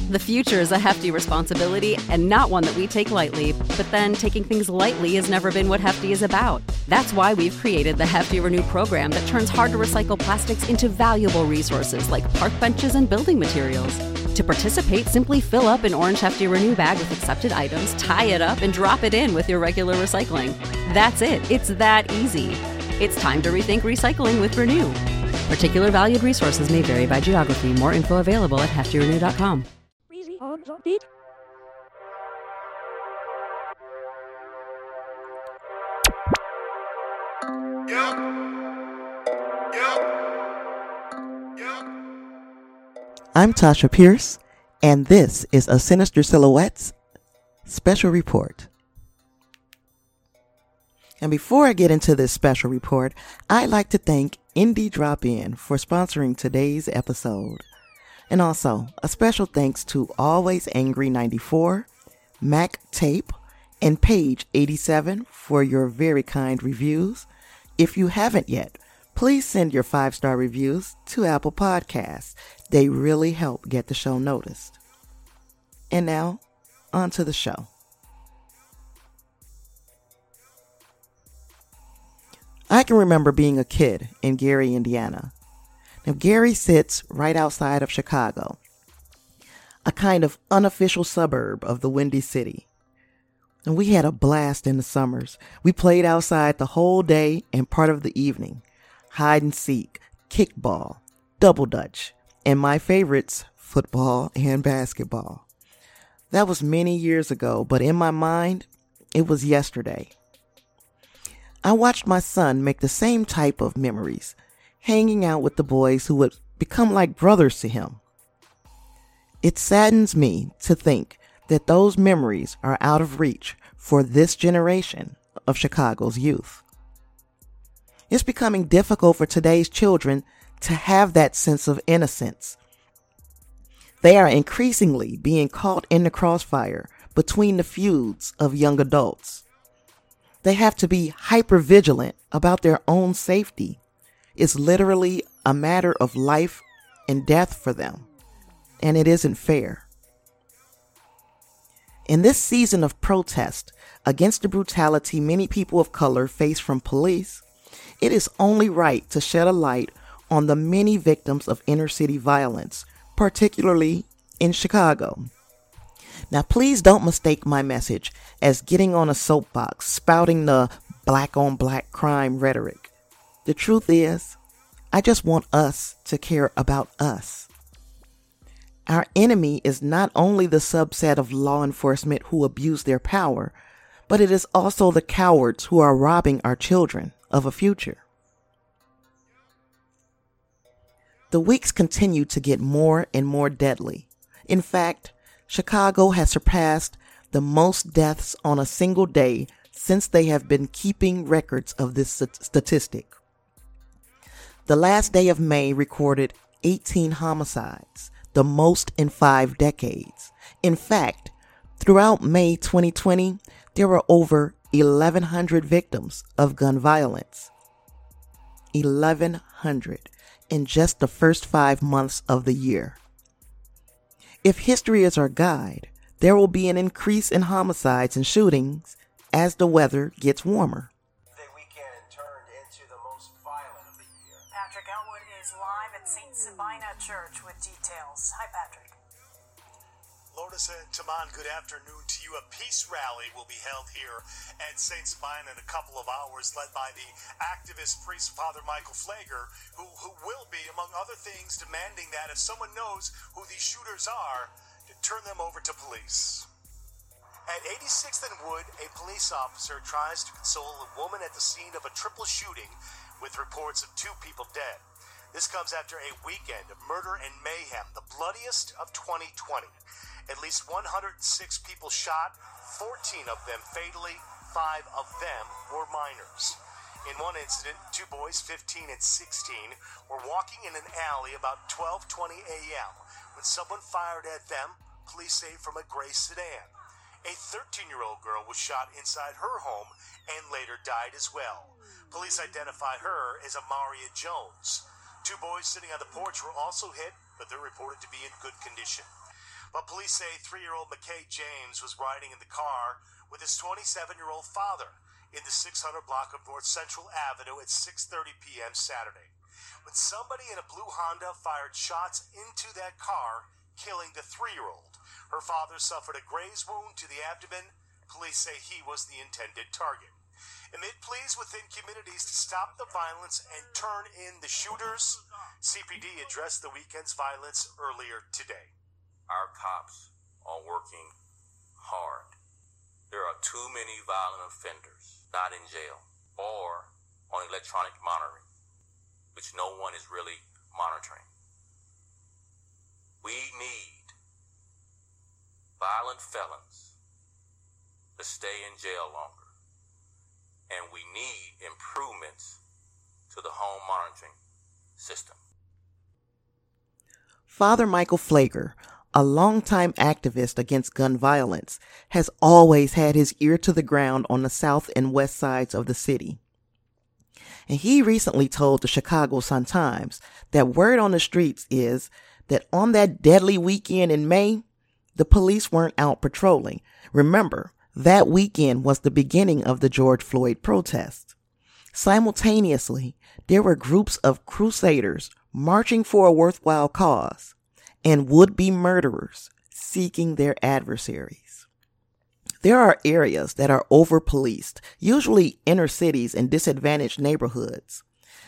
The future is a hefty responsibility and not one that we take lightly, but then taking things lightly has never been what Hefty is about. That's why we've created the Hefty Renew program that turns hard-to-recycle plastics into valuable resources like park benches and building materials. To participate, simply fill up an orange Hefty Renew bag with accepted items, tie it up, and drop it in with your regular recycling. That's it. It's that easy. It's time to rethink recycling with Renew. Particular valued resources may vary by geography. More info available at heftyrenew.com. I'm Tasha Pierce, and this is a Sinister Silhouettes special report. And before I get into this special report, I'd like to thank Indie Drop-In for sponsoring today's episode. And also, a special thanks to Always Angry 94, Mac Tape, and Page 87 for your very kind reviews. If you haven't yet, please send your 5-star reviews to Apple Podcasts. They really help get the show noticed. And now, on to the show. I can remember being a kid in Gary, Indiana. Now, Gary sits right outside of Chicago, a kind of unofficial suburb of the Windy City. And we had a blast in the summers. We played outside the whole day and part of the evening. Hide and seek, kickball, double dutch, and my favorites, football and basketball. That was many years ago, but in my mind, it was yesterday. I watched my son make the same type of memories, hanging out with the boys who would become like brothers to him. It saddens me to think that those memories are out of reach for this generation of Chicago's youth. It's becoming difficult for today's children to have that sense of innocence. They are increasingly being caught in the crossfire between the feuds of young adults. They have to be hyper-vigilant about their own safety. It's literally a matter of life and death for them, and it isn't fair. In this season of protest against the brutality many people of color face from police, it is only right to shed a light on the many victims of inner-city violence, particularly in Chicago. Now, please don't mistake my message as getting on a soapbox, spouting the black-on-black crime rhetoric. The truth is, I just want us to care about us. Our enemy is not only the subset of law enforcement who abuse their power, but it is also the cowards who are robbing our children of a future. The weeks continue to get more and more deadly. In fact, Chicago has surpassed the most deaths on a single day since they have been keeping records of this statistic. The last day of May recorded 18 homicides, the most in 5 decades. In fact, throughout May 2020, there were over 1,100 victims of gun violence. 1,100 in just the first 5 months of the year. If history is our guide, there will be an increase in homicides and shootings as the weather gets warmer. The weekend turned into the most violent of the year. Patrick Elwood is live at St. Sabina Church with details. Hi, Patrick. Lourdes and Taman, good afternoon to you. A peace rally will be held here at St. Sabina in a couple of hours, led by the activist priest Father Michael Pfleger, who will be, among other things, demanding that if someone knows who these shooters are, to turn them over to police. At 86th and Wood, a police officer tries to console a woman at the scene of a triple shooting with reports of 2 people dead. This comes after a weekend of murder and mayhem, the bloodiest of 2020. At least 106 people shot, 14 of them fatally, 5 of them were minors. In one incident, 2 boys, 15 and 16, were walking in an alley about 12:20 a.m. when someone fired at them, police say, from a gray sedan. A 13-year-old girl was shot inside her home and later died as well. Police identify her as Amaria Jones. 2 boys sitting on the porch were also hit, but they're reported to be in good condition. But police say 3-year-old McKay James was riding in the car with his 27-year-old father in the 600 block of North Central Avenue at 6:30 p.m. Saturday, when somebody in a blue Honda fired shots into that car, killing the 3-year-old. Her father suffered a graze wound to the abdomen. Police say he was the intended target. Amid pleas within communities to stop the violence and turn in the shooters, CPD addressed the weekend's violence earlier today. Our cops are working hard. There are too many violent offenders not in jail or on electronic monitoring, which no one is really monitoring. We need violent felons to stay in jail longer, and we need improvements to the home monitoring system. Father Michael Pfleger, a longtime activist against gun violence, has always had his ear to the ground on the south and west sides of the city. And he recently told the Chicago Sun-Times that word on the streets is that on that deadly weekend in May, the police weren't out patrolling. Remember, that weekend was the beginning of the George Floyd protests. Simultaneously, there were groups of crusaders marching for a worthwhile cause and would-be murderers seeking their adversaries. There are areas that are over-policed, usually inner cities and disadvantaged neighborhoods.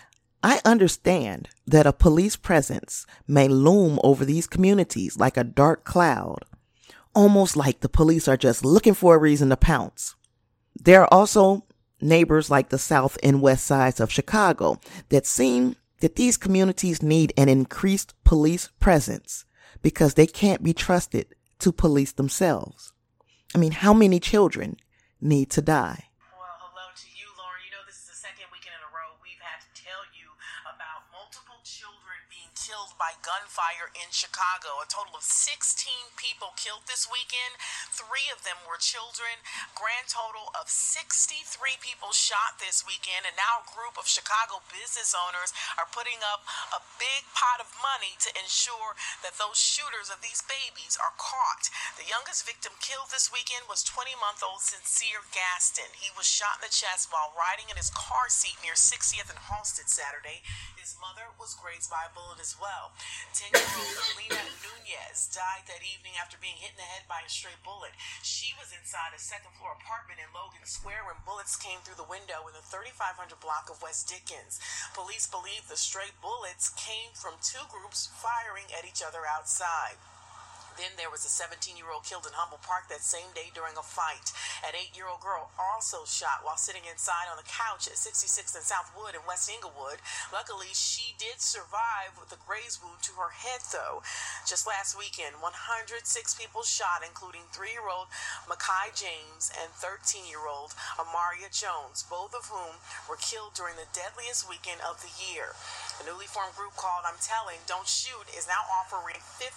I understand that a police presence may loom over these communities like a dark cloud, almost like the police are just looking for a reason to pounce. There are also neighbors like the south and west sides of Chicago that seem that these communities need an increased police presence because they can't be trusted to police themselves. I mean, how many children need to die? Well, hello to you, Lauren. You know, this is the second weekend in a row we've had to tell you about multiple children being killed by gunfire in Chicago. A total of 16 people killed this weekend. 3 of them were children. Grand total of 63 people shot this weekend. And now a group of Chicago business owners are putting up a big pot of money to ensure that those shooters of these babies are caught. The youngest victim killed this weekend was 20-month-old Sincere Gaston. He was shot in the chest while riding in his car seat near 60th and Halsted Saturday. His mother was grazed by a bullet as well. 10-year-old Lena Nunez died that evening after being hit in the head by a stray bullet. She was inside a second-floor apartment in Logan Square when bullets came through the window in the 3500 block of West Dickens. Police believe the stray bullets came from 2 groups firing at each other outside. Then there was a 17-year-old killed in Humble Park that same day during a fight. An 8-year-old girl also shot while sitting inside on the couch at 66th and Southwood in West Inglewood. Luckily, she did survive with a graze wound to her head, though. Just last weekend, 106 people shot, including 3-year-old Makai James and 13-year-old Amaria Jones, both of whom were killed during the deadliest weekend of the year. A newly formed group called I'm Telling, Don't Shoot is now offering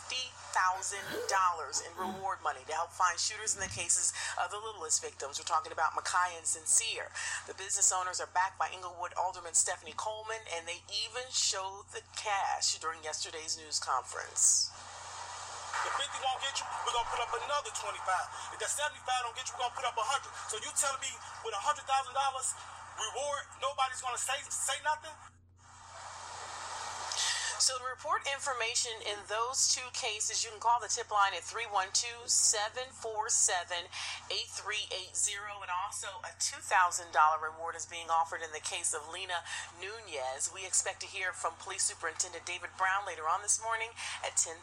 $50,000 in reward money to help find shooters in the cases of the littlest victims. We're talking about Makai and Sincere. The business owners are backed by Inglewood Alderman Stephanie Coleman, and they even showed the cash during yesterday's news conference. If 50 won't get you, we're going to put up another 25. If that 75 don't get you, we're going to put up 100. So you telling me with $100,000 reward, nobody's going to say nothing? So to report information in those 2 cases, you can call the tip line at 312-747-8380. And also a $2,000 reward is being offered in the case of Lena Nunez. We expect to hear from Police Superintendent David Brown later on this morning at 10.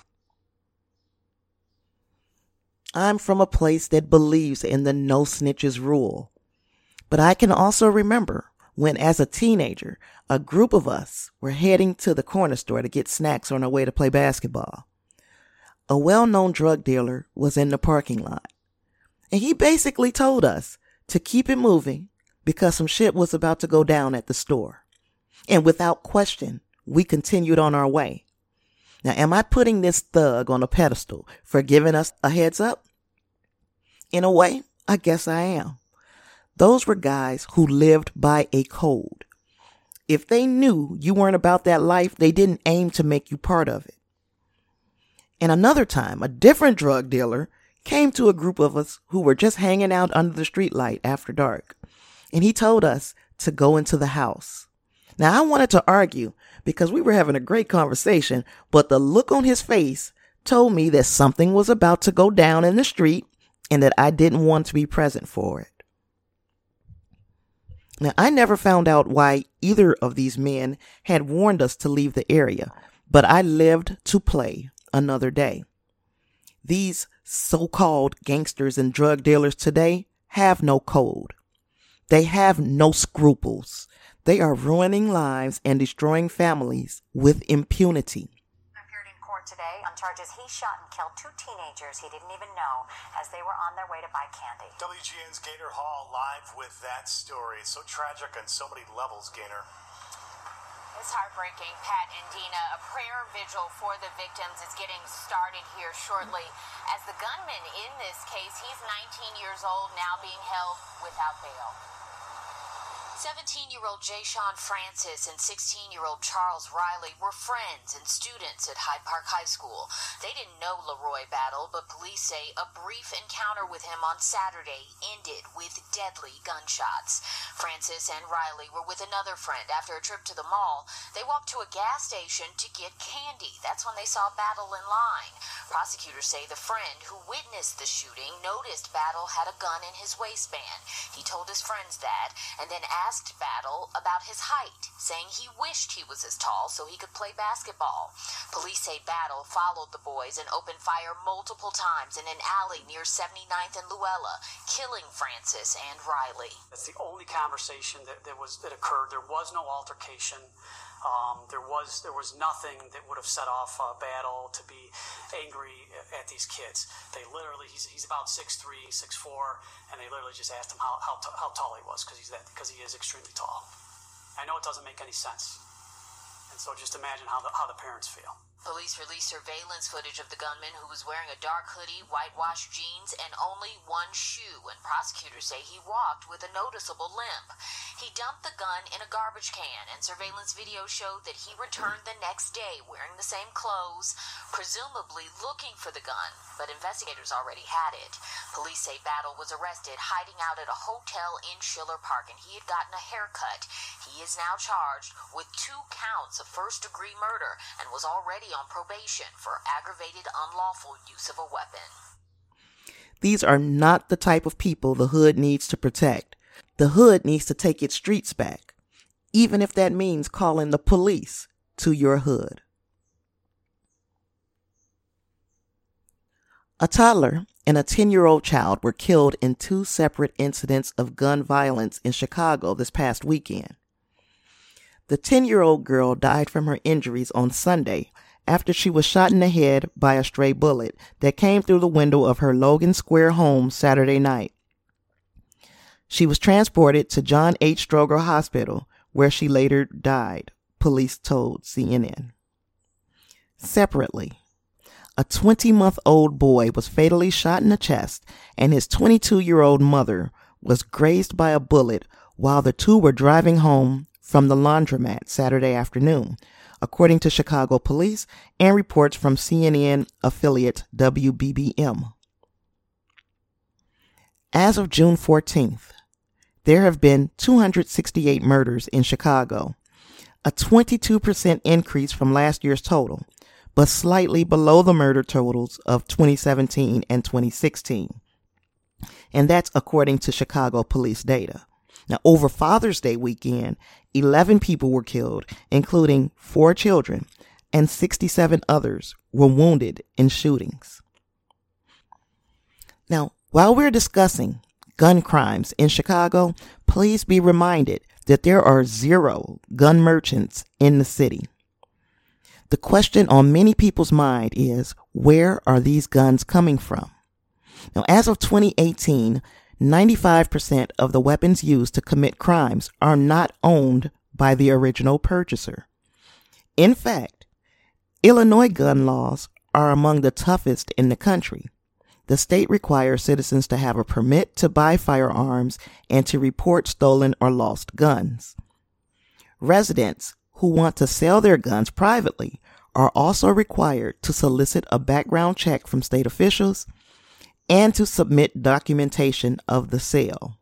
I'm from a place that believes in the no snitches rule. But I can also remember when, as a teenager, a group of us were heading to the corner store to get snacks on our way to play basketball. A well-known drug dealer was in the parking lot, and he basically told us to keep it moving because some shit was about to go down at the store. And without question, we continued on our way. Now, am I putting this thug on a pedestal for giving us a heads up? In a way, I guess I am. Those were guys who lived by a code. If they knew you weren't about that life, they didn't aim to make you part of it. And another time, a different drug dealer came to a group of us who were just hanging out under the streetlight after dark. And he told us to go into the house. Now, I wanted to argue because we were having a great conversation, but the look on his face told me that something was about to go down in the street and that I didn't want to be present for it. Now, I never found out why either of these men had warned us to leave the area, but I lived to play another day. These so-called gangsters and drug dealers today have no code. They have no scruples. They are ruining lives and destroying families with impunity. Appeared in court today on charges he shot and killed 2 teenagers he didn't even know as they were on their way to buy candy. WGN's Gaynor Hall live with that story. So tragic on so many levels, Gaynor. It's heartbreaking, Pat and Dina. A prayer vigil for the victims is getting started here shortly. As the gunman in this case, he's 19 years old, now being held without bail. 17-year-old Jayshawn Francis and 16-year-old Charles Riley were friends and students at Hyde Park High School. They didn't know Leroy Battle, but police say a brief encounter with him on Saturday ended with deadly gunshots. Francis and Riley were with another friend after a trip to the mall. They walked to a gas station to get candy. That's when they saw Battle in line. Prosecutors say the friend who witnessed the shooting noticed Battle had a gun in his waistband. He told his friends that and then asked Battle about his height, saying he wished he was as tall so he could play basketball. Police say Battle followed the boys and opened fire multiple times in an alley near 79th and Luella, killing Francis and Riley. That's the only conversation that occurred. There was no altercation. There was nothing that would have set off Battle to be angry at these kids. They literally, he's about 6'3", 6'4", and they literally just asked him how tall he was because he is extremely tall. I know it doesn't make any sense, and so just imagine how the parents feel. Police released surveillance footage of the gunman who was wearing a dark hoodie, whitewashed jeans, and only one shoe, and prosecutors say he walked with a noticeable limp. He dumped the gun in a garbage can, and surveillance video showed that he returned the next day wearing the same clothes, presumably looking for the gun, but investigators already had it. Police say Battle was arrested hiding out at a hotel in Schiller Park, and he had gotten a haircut. He is now charged with 2 counts of first-degree murder and was already on probation for aggravated unlawful use of a weapon. These are not the type of people the hood needs to protect. The hood needs to take its streets back, even if that means calling the police to your hood. A toddler and a 10-year-old child were killed in 2 separate incidents of gun violence in Chicago this past weekend. The 10-year-old girl died from her injuries on Sunday after she was shot in the head by a stray bullet that came through the window of her Logan Square home Saturday night. She was transported to John H. Stroger Hospital, where she later died, police told CNN. Separately, a 20-month-old boy was fatally shot in the chest, and his 22-year-old mother was grazed by a bullet while the two were driving home from the laundromat Saturday afternoon, according to Chicago police and reports from CNN affiliate WBBM. As of June 14th, there have been 268 murders in Chicago, a 22% increase from last year's total, but slightly below the murder totals of 2017 and 2016. And that's according to Chicago police data. Now, over Father's Day weekend, 11 people were killed, including 4 children, and 67 others were wounded in shootings. Now, while we're discussing gun crimes in Chicago, please be reminded that there are 0 gun merchants in the city. The question on many people's mind is, where are these guns coming from? Now, as of 2018, 95% of the weapons used to commit crimes are not owned by the original purchaser. In fact, Illinois gun laws are among the toughest in the country. The state requires citizens to have a permit to buy firearms and to report stolen or lost guns. Residents who want to sell their guns privately are also required to solicit a background check from state officials and to submit documentation of the sale.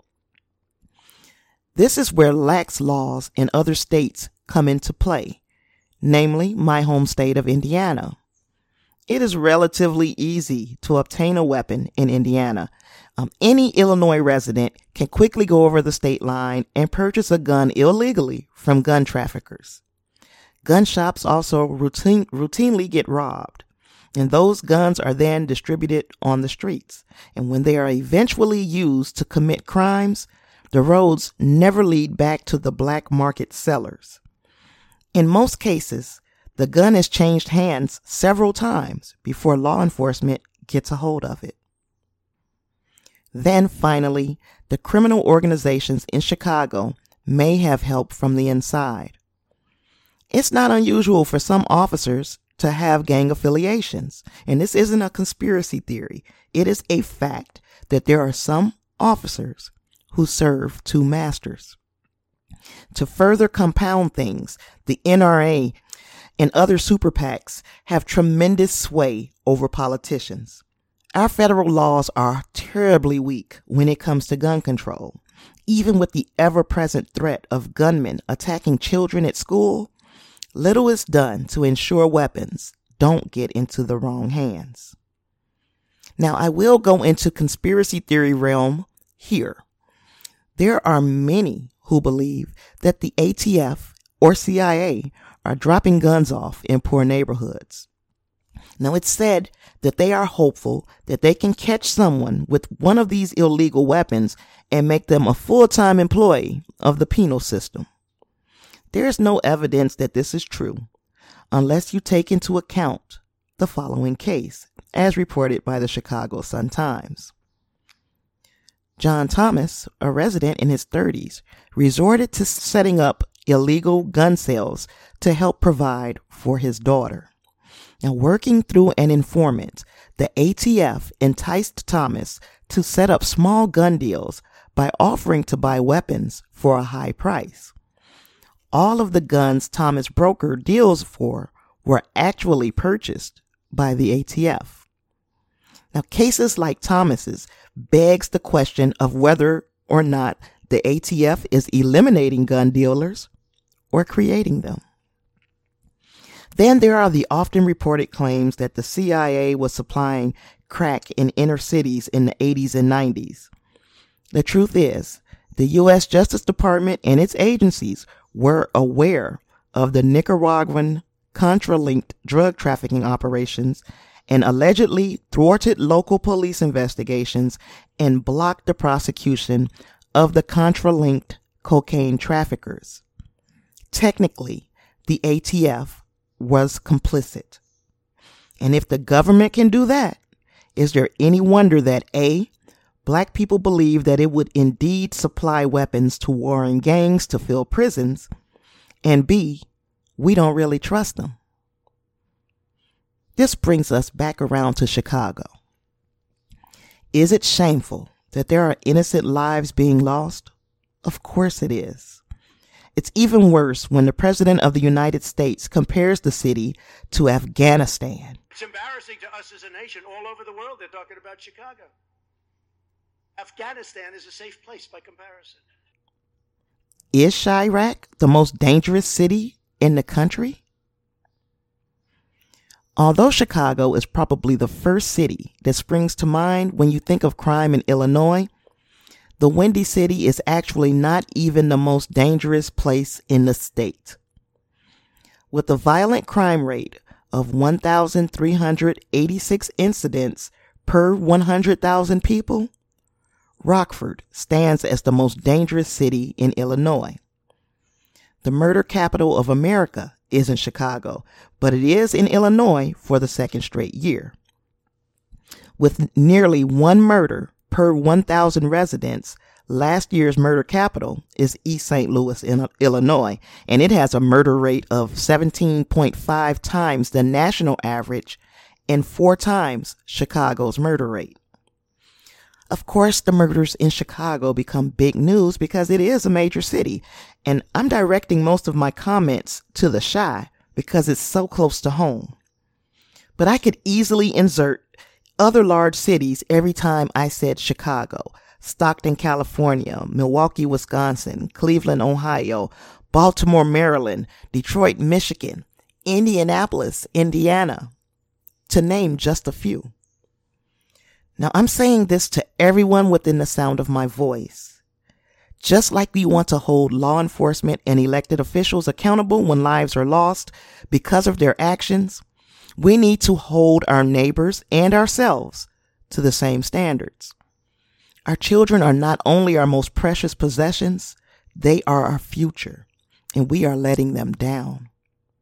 This is where lax laws in other states come into play, namely my home state of Indiana. It is relatively easy to obtain a weapon in Indiana. Any Illinois resident can quickly go over the state line and purchase a gun illegally from gun traffickers. Gun shops also routinely get robbed, and those guns are then distributed on the streets. And when they are eventually used to commit crimes, the roads never lead back to the black market sellers. In most cases, the gun has changed hands several times before law enforcement gets a hold of it. Then finally, the criminal organizations in Chicago may have help from the inside. It's not unusual for some officers to have gang affiliations, and this isn't a conspiracy theory. It is a fact that there are some officers who serve two masters. To further compound things, the NRA and other super PACs have tremendous sway over politicians. Our federal laws are terribly weak when it comes to gun control. Even with the ever-present threat of gunmen attacking children at school, little is done to ensure weapons don't get into the wrong hands. Now, I will go into conspiracy theory realm here. There are many who believe that the ATF or CIA are dropping guns off in poor neighborhoods. Now, it's said that they are hopeful that they can catch someone with one of these illegal weapons and make them a full-time employee of the penal system. There's no evidence that this is true unless you take into account the following case, as reported by the Chicago Sun-Times. John Thomas, a resident in his 30s, resorted to setting up illegal gun sales to help provide for his daughter. Now, working through an informant, the ATF enticed Thomas to set up small gun deals by offering to buy weapons for a high price. All of the guns Thomas brokered deals for were actually purchased by the ATF. Now, cases like Thomas's begs the question of whether or not the ATF is eliminating gun dealers or creating them. Then there are the often reported claims that the CIA was supplying crack in inner cities in the 80s and 90s. The truth is, the U.S. Justice Department and its agencies were aware of the Nicaraguan Contra-linked drug trafficking operations and allegedly thwarted local police investigations and blocked the prosecution of the Contra-linked cocaine traffickers. Technically, the ATF was complicit. And if the government can do that, is there any wonder that A, black people believe that it would indeed supply weapons to warring gangs to fill prisons, and B, we don't really trust them? This brings us back around to Chicago. Is it shameful that there are innocent lives being lost? Of course it is. It's even worse when the President of the United States compares the city to Afghanistan. It's embarrassing to us as a nation. All over the world, they're talking about Chicago. Afghanistan is a safe place by comparison. Is Chiraq the most dangerous city in the country? Although Chicago is probably the first city that springs to mind when you think of crime in Illinois, the Windy City is actually not even the most dangerous place in the state. With a violent crime rate of 1,386 incidents per 100,000 people, Rockford stands as the most dangerous city in Illinois. The murder capital of America isn't Chicago, but it is in Illinois for the second straight year. With nearly one murder per 1,000 residents, last year's murder capital is East St. Louis, Illinois, and it has a murder rate of 17.5 times the national average and 4 times Chicago's murder rate. Of course, the murders in Chicago become big news because it is a major city, and I'm directing most of my comments to the Chi because it's so close to home. But I could easily insert other large cities every time I said Chicago, Stockton, California, Milwaukee, Wisconsin, Cleveland, Ohio, Baltimore, Maryland, Detroit, Michigan, Indianapolis, Indiana, to name just a few. Now, I'm saying this to everyone within the sound of my voice. Just like we want to hold law enforcement and elected officials accountable when lives are lost because of their actions, we need to hold our neighbors and ourselves to the same standards. Our children are not only our most precious possessions, they are our future, and we are letting them down.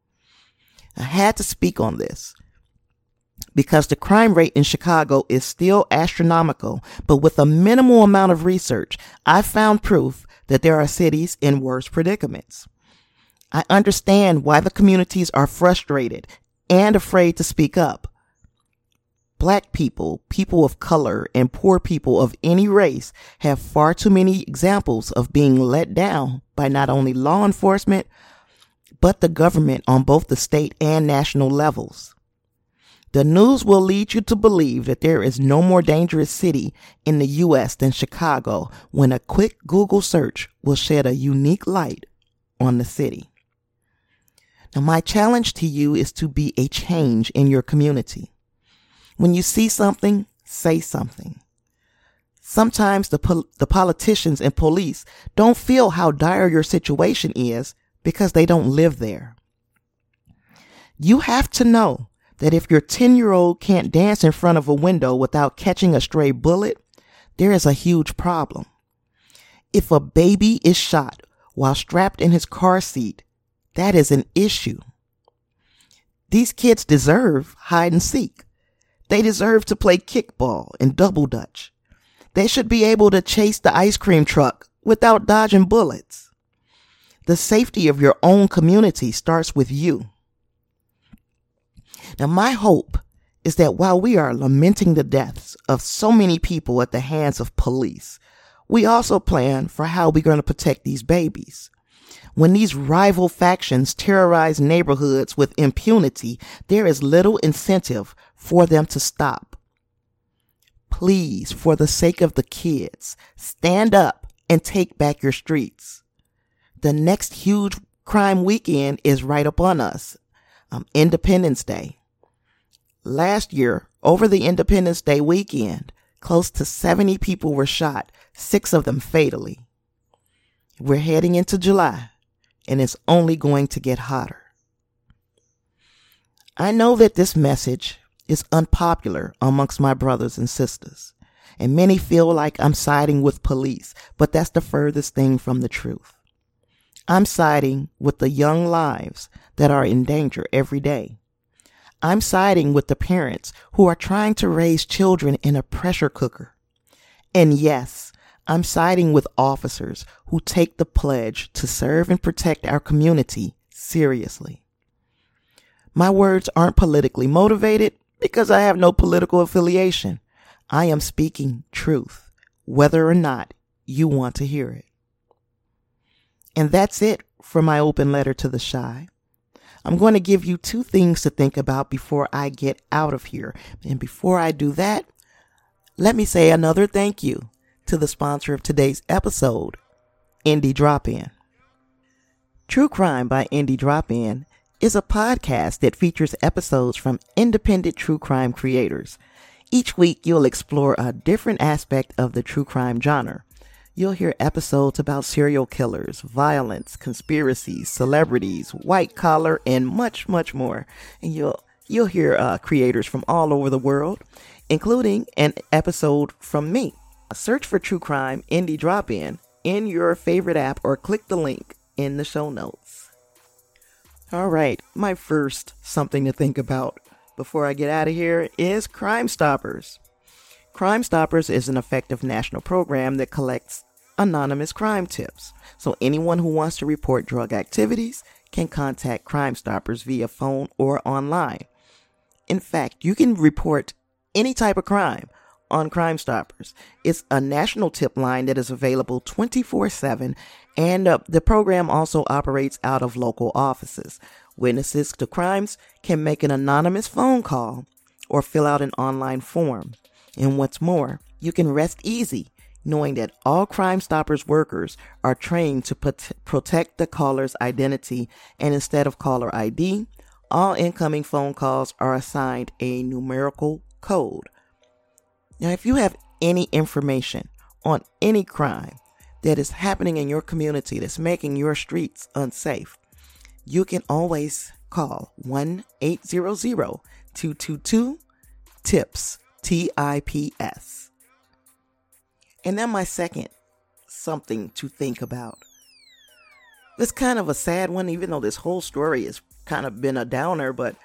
I had to speak on this because the crime rate in Chicago is still astronomical, but with a minimal amount of research, I found proof that there are cities in worse predicaments. I understand why the communities are frustrated and afraid to speak up. Black people, people of color, and poor people of any race have far too many examples of being let down by not only law enforcement, but the government on both the state and national levels. The news will lead you to believe that there is no more dangerous city in the U.S. than Chicago when a quick Google search will shed a unique light on the city. Now, my challenge to you is to be a change in your community. When you see something, say something. Sometimes the politicians and police don't feel how dire your situation is because they don't live there. You have to know that if your 10-year-old can't dance in front of a window without catching a stray bullet, there is a huge problem. If a baby is shot while strapped in his car seat, that is an issue. These kids deserve hide and seek. They deserve to play kickball and double dutch. They should be able to chase the ice cream truck without dodging bullets. The safety of your own community starts with you. Now, my hope is that while we are lamenting the deaths of so many people at the hands of police, we also plan for how we're going to protect these babies. When these rival factions terrorize neighborhoods with impunity, there is little incentive for them to stop. Please, for the sake of the kids, stand up and take back your streets. The next huge crime weekend is right upon us, Independence Day. Last year, over the Independence Day weekend, close to 70 people were shot, 6 of them fatally. We're heading into July, and it's only going to get hotter. I know that this message is unpopular amongst my brothers and sisters, and many feel like I'm siding with police, but that's the furthest thing from the truth. I'm siding with the young lives that are in danger every day. I'm siding with the parents who are trying to raise children in a pressure cooker. And yes, I'm siding with officers who take the pledge to serve and protect our community seriously. My words aren't politically motivated because I have no political affiliation. I am speaking truth, whether or not you want to hear it. And that's it for my open letter to the Chi. I'm going to give you 2 things to think about before I get out of here. And before I do that, let me say another thank you to the sponsor of today's episode, Indie Drop-In. True Crime by Indie Drop-In is a podcast that features episodes from independent true crime creators. Each week, you'll explore a different aspect of the true crime genre. You'll hear episodes about serial killers, violence, conspiracies, celebrities, white collar, and much, much more. And you'll hear creators from all over the world, including an episode from me. Search for True Crime Indie Drop-In in your favorite app or click the link in the show notes. All right, my first something to think about before I get out of here is Crime Stoppers. Crime Stoppers is an effective national program that collects anonymous crime tips. So anyone who wants to report drug activities can contact Crime Stoppers via phone or online. In fact, you can report any type of crime on Crime Stoppers. It's a national tip line that is available 24/7, and the program also operates out of local offices. Witnesses to crimes can make an anonymous phone call or fill out an online form. And what's more, you can rest easy knowing that all Crime Stoppers workers are trained to protect the caller's identity, and instead of caller ID, all incoming phone calls are assigned a numerical code. Now, if you have any information on any crime that is happening in your community that's making your streets unsafe, you can always call 1-800-222-TIPS, TIPS. And then my second something to think about. It's kind of a sad one, even though this whole story has kind of been a downer, but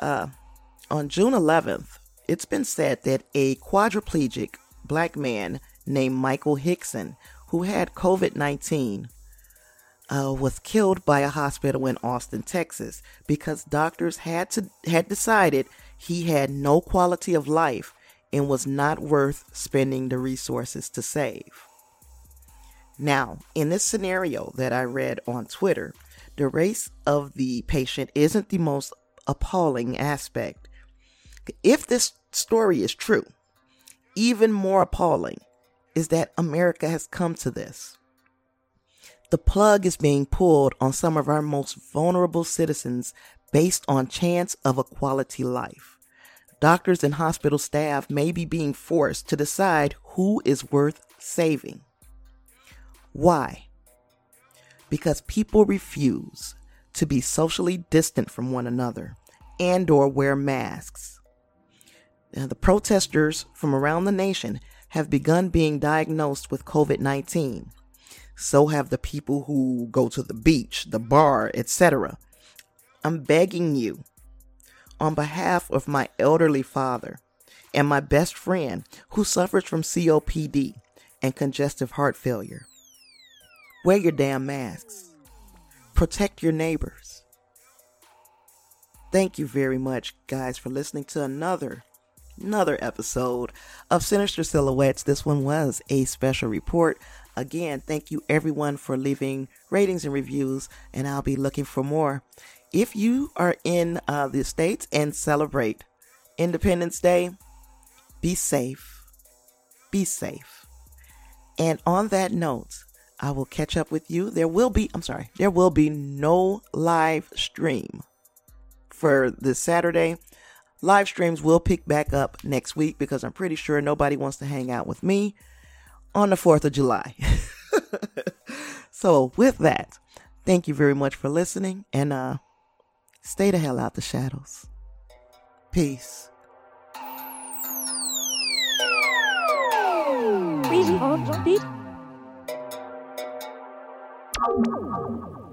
on June 11th, it's been said that a quadriplegic black man named Michael Hickson, who had COVID-19, was killed by a hospital in Austin, Texas, because doctors had decided he had no quality of life and was not worth spending the resources to save. Now, in this scenario that I read on Twitter, the race of the patient isn't the most appalling aspect. If this story is true, even more appalling is that America has come to this. The plug is being pulled on some of our most vulnerable citizens based on chance of a quality life. Doctors and hospital staff may be being forced to decide who is worth saving. Why? Because people refuse to be socially distant from one another and/or wear masks. Now, the protesters from around the nation have begun being diagnosed with COVID-19. So have the people who go to the beach, the bar, etc. I'm begging you, on behalf of my elderly father and my best friend who suffers from COPD and congestive heart failure, wear your damn masks. Protect your neighbors. Thank you very much, guys, for listening to another episode of Sinister Silhouettes. This one was a special report. Again, thank you everyone for leaving ratings and reviews, and I'll be looking for more. If you are in the States and celebrate Independence Day, be safe. Be safe. And on that note, I will catch up with you. There will be no live stream for this Saturday. Live streams will pick back up next week because I'm pretty sure nobody wants to hang out with me on the 4th of July. So with that, thank you very much for listening, and stay the hell out the shadows. Peace. Please hold your feet.